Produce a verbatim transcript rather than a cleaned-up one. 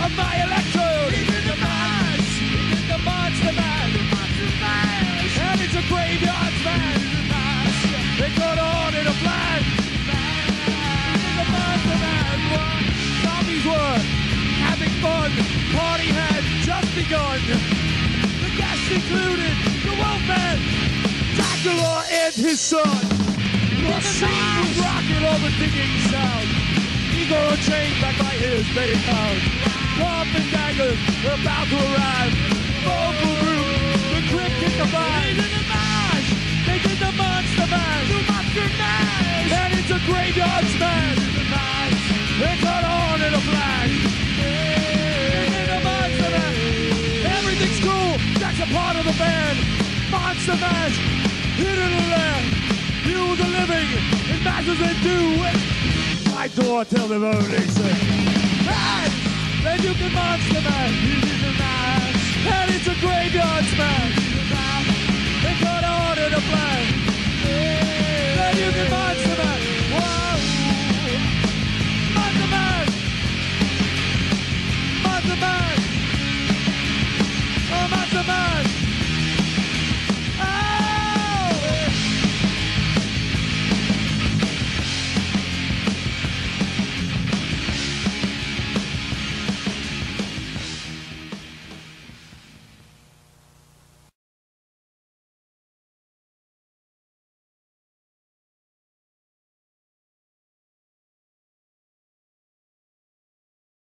of my electrode. He's in the mash. He's in the monster mash. The monster mash. And it's a graveyard smash. They got on in a flash. He's in the monster mash. Zombies were having fun. Party had just begun. The guests included the Wolfman, Dracula, and his son. The scene was rocking on the digging sound. Igor Unchained back by his main pound. Rough and daggers were about to arrive. Vocal group, the cryptic divide. They did the mash. They did the monster mash. The monster mash. And it's a graveyard smash. The mash. They cut on in a flash. They did the monster mash. Everything's cool. That's a part of the band. Monster mash. Hit it a land. You the living in masses and do it. My door till the only sing. And then you can monster mash. And it's a graveyard smash. They cut on in a flash. Then you can